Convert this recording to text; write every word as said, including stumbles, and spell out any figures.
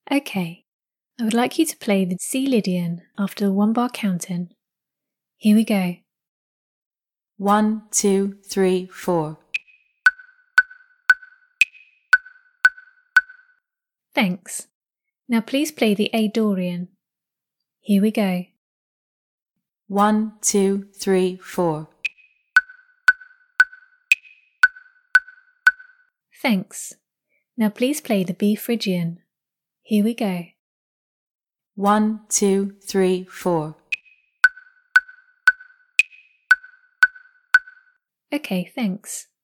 Okay, I would like you to play the C Lydian after the one bar count-in. Here we go. One, two, three, four. Thanks. Now please play the A Dorian. Here we go. One, two, three, four. Thanks. Now please play the B Phrygian. Here we go. One, two, three, four. Okay, thanks.